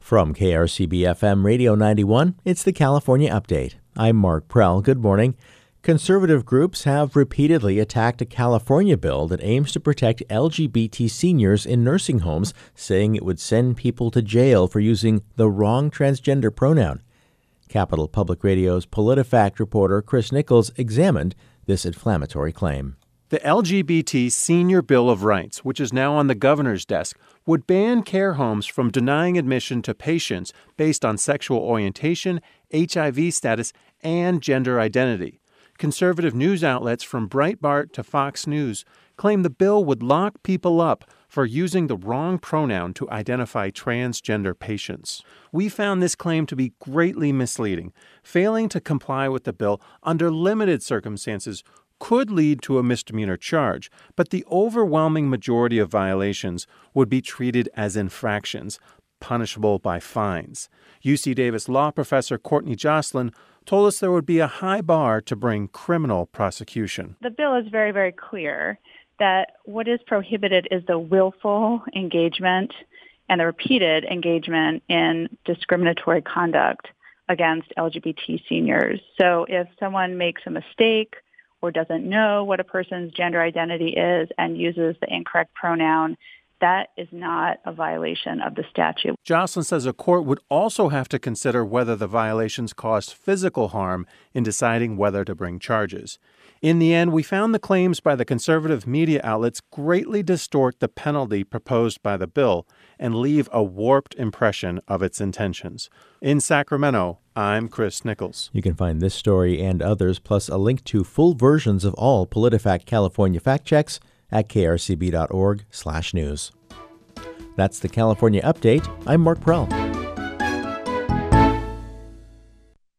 From KRCB-FM Radio 91, it's the California Update. I'm Mark Prell. Good morning. Conservative groups have repeatedly attacked a California bill that aims to protect LGBT seniors in nursing homes, saying it would send people to jail for using the wrong transgender pronoun. Capital Public Radio's PolitiFact reporter Chris Nichols examined this inflammatory claim. The LGBT Senior Bill of Rights, which is now on the governor's desk, would ban care homes from denying admission to patients based on sexual orientation, HIV status, and gender identity. Conservative news outlets from Breitbart to Fox News claim the bill would lock people up for using the wrong pronoun to identify transgender patients. We found this claim to be greatly misleading. Failing to comply with the bill under limited circumstances could lead to a misdemeanor charge, but the overwhelming majority of violations would be treated as infractions, punishable by fines. UC Davis law professor Courtney Jocelyn told us there would be a high bar to bring criminal prosecution. The bill is very, very clear that what is prohibited is the willful engagement and the repeated engagement in discriminatory conduct against LGBT seniors. So if someone makes a mistake or doesn't know what a person's gender identity is and uses the incorrect pronoun, that is not a violation of the statute. Jocelyn says a court would also have to consider whether the violations caused physical harm in deciding whether to bring charges. In the end, we found the claims by the conservative media outlets greatly distort the penalty proposed by the bill and leave a warped impression of its intentions. In Sacramento, I'm Chris Nichols. You can find this story and others, plus a link to full versions of all PolitiFact California fact checks at krcb.org/news. That's the California Update. I'm Mark Prell.